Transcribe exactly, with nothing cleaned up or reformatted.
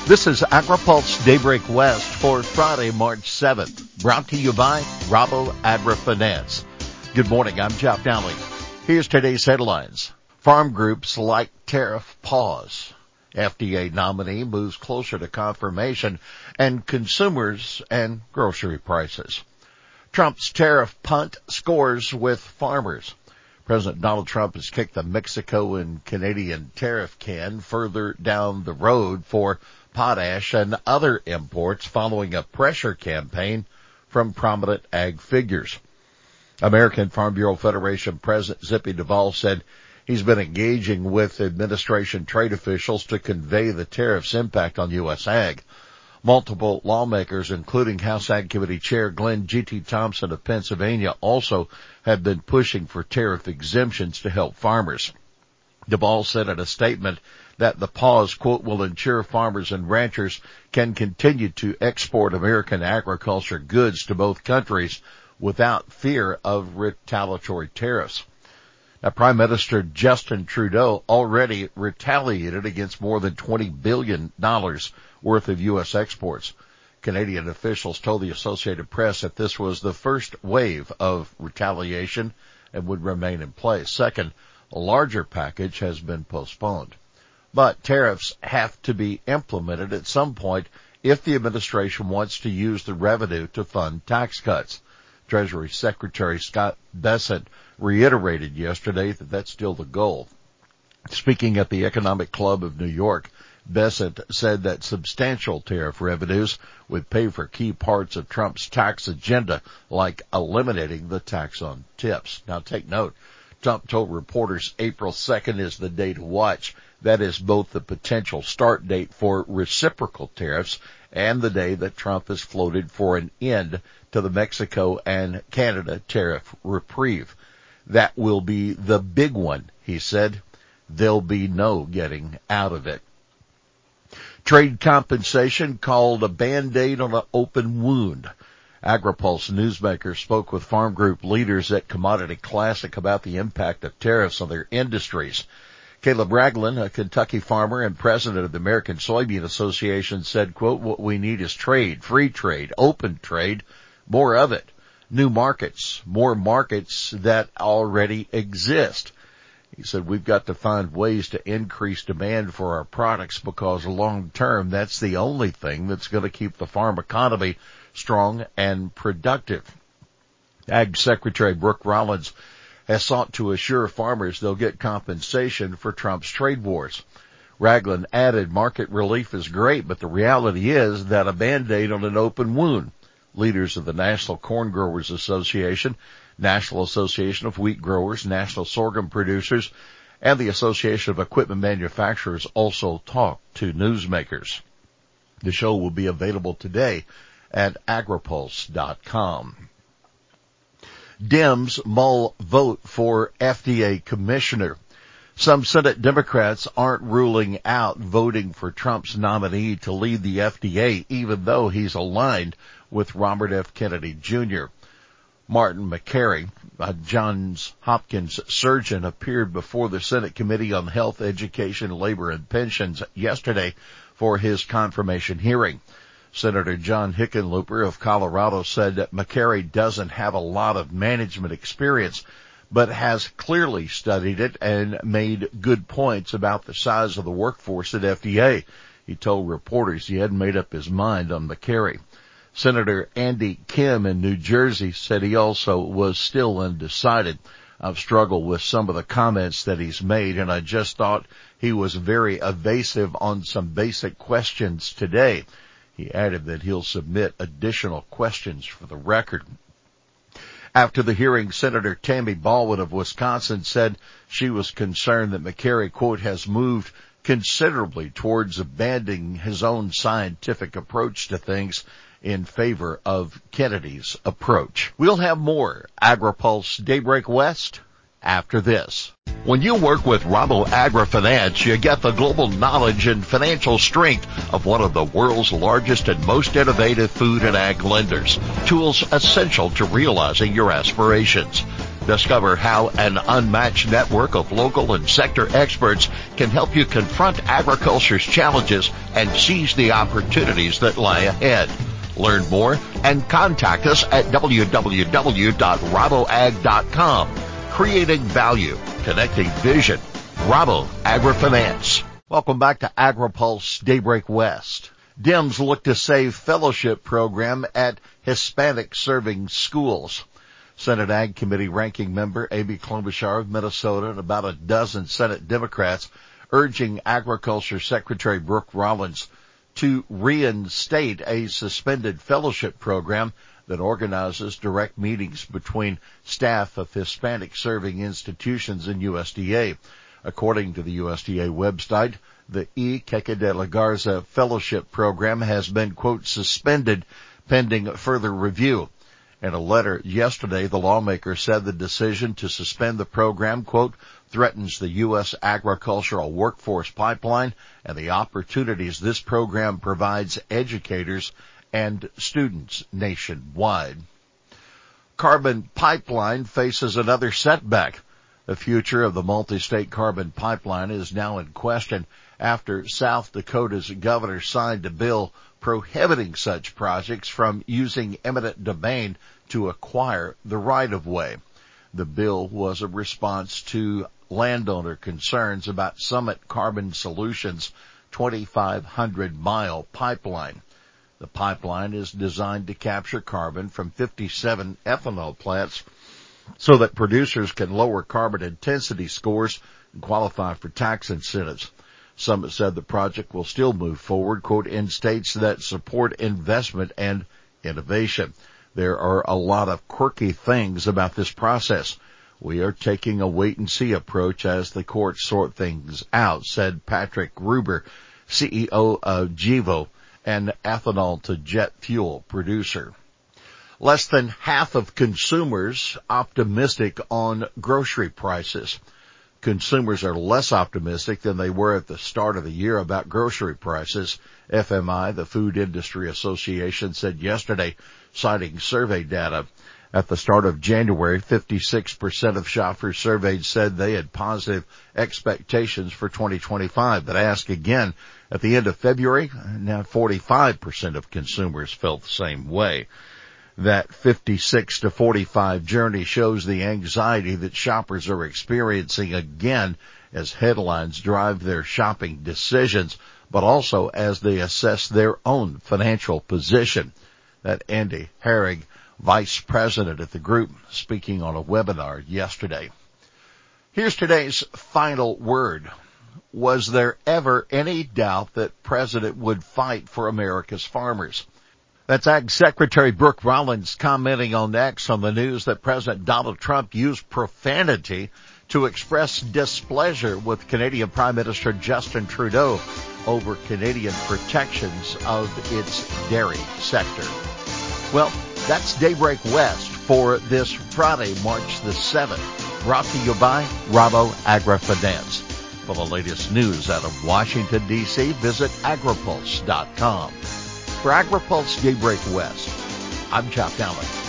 This is AgriPulse Daybreak West for Friday, March seventh, brought to you by Rabo AgriFinance. Good morning, I'm Jeff Dowling. Here's today's headlines. Farm groups like tariff pause. F D A nominee moves closer to confirmation, and consumers and grocery prices. Trump's tariff punt scores with farmers. President Donald Trump has kicked the Mexico and Canadian tariff can further down the road for potash and other imports following a pressure campaign from prominent ag figures. American Farm Bureau Federation President Zippy Duvall said he's been engaging with administration trade officials to convey the tariff's impact on U S ag. Multiple lawmakers, including House Ag Committee Chair Glenn G T Thompson of Pennsylvania, also have been pushing for tariff exemptions to help farmers. Duvall said in a statement that the pause, quote, will ensure farmers and ranchers can continue to export American agriculture goods to both countries without fear of retaliatory tariffs. Now, Prime Minister Justin Trudeau already retaliated against more than twenty billion dollars worth of U S exports. Canadian officials told the Associated Press that this was the first wave of retaliation and would remain in place. Second, a larger package has been postponed. But tariffs have to be implemented at some point if the administration wants to use the revenue to fund tax cuts. Treasury Secretary Scott Bessent reiterated yesterday that that's still the goal. Speaking at the Economic Club of New York, Bessent said that substantial tariff revenues would pay for key parts of Trump's tax agenda, like eliminating the tax on tips. Now take note, Trump told reporters April second is the day to watch. That is both the potential start date for reciprocal tariffs and the day that Trump has floated for an end to the Mexico and Canada tariff reprieve. That will be the big one, he said. There'll be no getting out of it. Trade compensation called a Band-Aid on an open wound. AgriPulse newsmaker spoke with farm group leaders at Commodity Classic about the impact of tariffs on their industries. Caleb Ragland, a Kentucky farmer and president of the American Soybean Association, said, quote, what we need is trade, free trade, open trade, more of it, new markets, more markets that already exist. He said, we've got to find ways to increase demand for our products because long term, that's the only thing that's going to keep the farm economy strong and productive. Ag Secretary Brooke Rollins has sought to assure farmers they'll get compensation for Trump's trade wars. Ragland added market relief is great, but the reality is that a Band-Aid on an open wound. Leaders of the National Corn Growers Association, National Association of Wheat Growers, National Sorghum Producers, and the Association of Equipment Manufacturers also talked to newsmakers. The show will be available today at agripulse dot com. Dems mull vote for F D A commissioner. Some Senate Democrats aren't ruling out voting for Trump's nominee to lead the F D A, even though he's aligned with Robert F. Kennedy Junior Martin McCary, a Johns Hopkins surgeon, appeared before the Senate Committee on Health, Education, Labor, and Pensions yesterday for his confirmation hearing. Senator John Hickenlooper of Colorado said that McCary doesn't have a lot of management experience, but has clearly studied it and made good points about the size of the workforce at F D A. He told reporters he hadn't made up his mind on McCary. Senator Andy Kim in New Jersey said he also was still undecided. I've struggled with some of the comments that he's made, and I just thought he was very evasive on some basic questions today. He added that he'll submit additional questions for the record. After the hearing, Senator Tammy Baldwin of Wisconsin said she was concerned that McCary, quote, has moved considerably towards abandoning his own scientific approach to things in favor of Kennedy's approach. We'll have more AgriPulse Daybreak West after this. When you work with Rabo AgriFinance, you get the global knowledge and financial strength of one of the world's largest and most innovative food and ag lenders. Tools essential to realizing your aspirations. Discover how an unmatched network of local and sector experts can help you confront agriculture's challenges and seize the opportunities that lie ahead. Learn more and contact us at w w w dot raboag dot com. Creating value, connecting vision. Rabo AgriFinance. Welcome back to AgriPulse Daybreak West. Dems look to save fellowship program at Hispanic-serving schools. Senate Ag Committee Ranking Member Amy Klobuchar of Minnesota and about a dozen Senate Democrats urging Agriculture Secretary Brooke Rollins to reinstate a suspended fellowship program that organizes direct meetings between staff of Hispanic-serving institutions and U S D A. According to the U S D A website, the E. Queque de la Garza Fellowship Program has been, quote, suspended pending further review. In a letter yesterday, the lawmaker said the decision to suspend the program, quote, threatens the U S agricultural workforce pipeline and the opportunities this program provides educators and students nationwide. Carbon pipeline faces another setback. The future of the multi-state carbon pipeline is now in question after South Dakota's governor signed a bill prohibiting such projects from using eminent domain to acquire the right-of-way. The bill was a response to landowner concerns about Summit Carbon Solutions' twenty-five hundred mile pipeline. The pipeline is designed to capture carbon from fifty-seven ethanol plants so that producers can lower carbon intensity scores and qualify for tax incentives. Summit said the project will still move forward, quote, in states that support investment and innovation. There are a lot of quirky things about this process. We are taking a wait-and-see approach as the courts sort things out, said Patrick Gruber, C E O of Gevo, an ethanol-to-jet fuel producer. Less than half of consumers optimistic on grocery prices. Consumers are less optimistic than they were at the start of the year about grocery prices. F M I, the Food Industry Association, said yesterday, citing survey data. At the start of January, fifty-six percent of shoppers surveyed said they had positive expectations for twenty twenty-five. But ask again at the end of February, now forty-five percent of consumers felt the same way. That fifty-six to forty-five journey shows the anxiety that shoppers are experiencing again as headlines drive their shopping decisions, but also as they assess their own financial position. That Andy Herrig, vice president at the group, speaking on a webinar yesterday. Here's today's final word. Was there ever any doubt that President would fight for America's farmers? That's Ag Secretary Brooke Rollins commenting on X on the news that President Donald Trump used profanity to express displeasure with Canadian Prime Minister Justin Trudeau over Canadian protections of its dairy sector. Well, that's Daybreak West for this Friday, March the seventh, brought to you by Rabo AgriFinance. For the latest news out of Washington, D C, visit agripulse dot com. For AgriPulse Daybreak West, I'm Chop Allen.